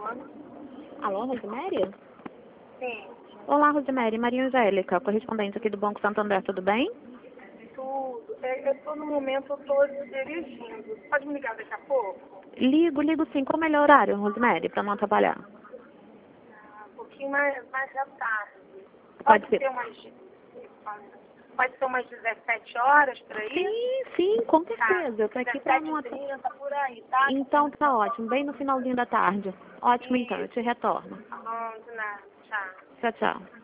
Alô, Rosemary? Sim, Olá, Rosemary. Maria Angélica, correspondente aqui do Banco Santander, tudo bem? tudo. No momento eu tô dirigindo. Pode me ligar daqui a pouco? Ligo sim. Qual o melhor horário, Rosemary, para não atrapalhar? Um pouquinho mais à tarde. Pode ser. Pode ser umas 17 horas por aí? Sim, com Tá. certeza. Eu tô aqui para não 17h30 por aí, tá? Então tá ótimo, bem no finalzinho da tarde. Ótimo então, eu te retorno. Tá bom, de nada. Tchau. Tchau, tchau.